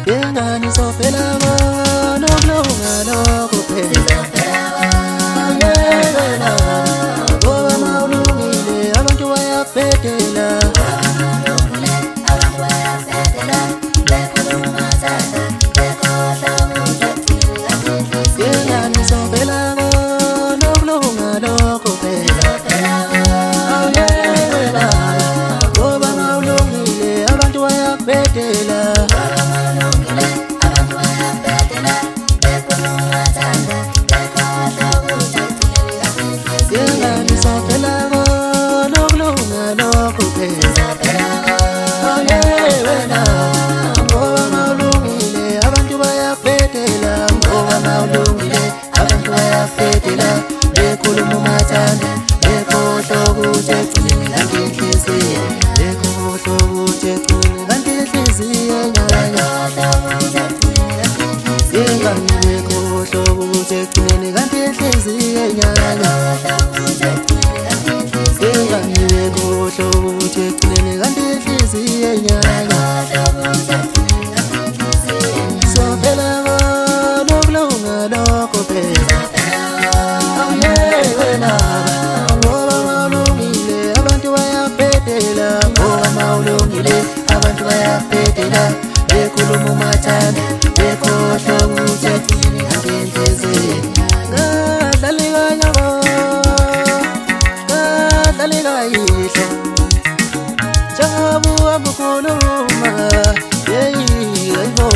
Yengani sophela no kulunga lokho phela ngoba mawulungile abantu bayabhedela Yengani sophela no kulunga lokho phela ngoba mawulungile abantu bayabhedela Abantu bayaphetela bekhuluma umathanda bekhohlwa ukuthi egcine ngenhliziyo ngadlali kanyabo ngadlali kayihle njengoba uhamba ukhuluma yeyibo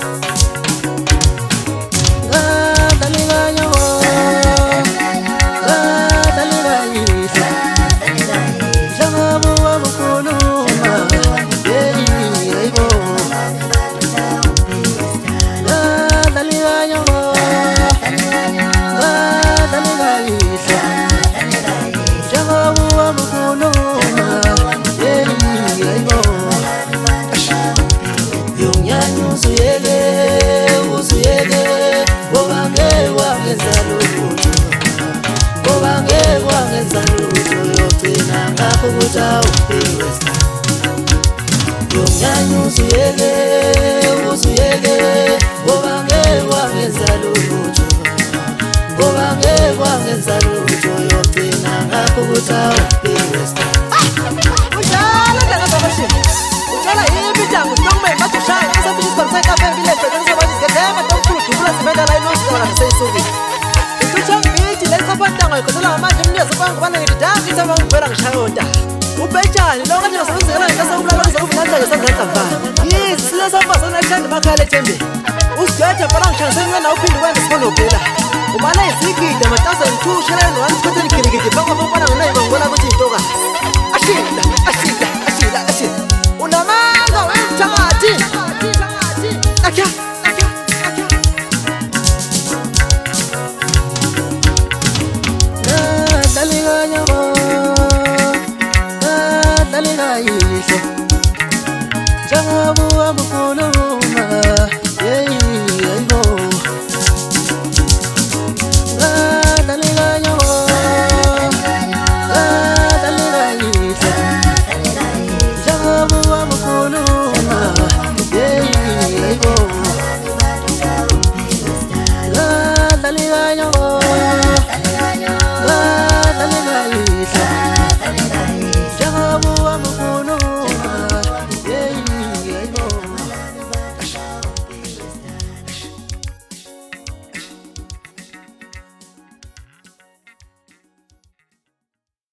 ngadlali kanyabo ngadlali kayihle njengoba uhamba ukhuluma Ubechani lo kanje usenzela ngase ukulala uzofuna ngesandla mfana yisi silesamba sona shandi makhala ethembe usigwethe phela ngishasenwe na uphinde wenza sifono phela umana isigide matasa ngithushela no angikhothe ngikirikidi bako bafana ngona ngibona ukuthi intoka ashila unamanga wemthakathi akha Dale,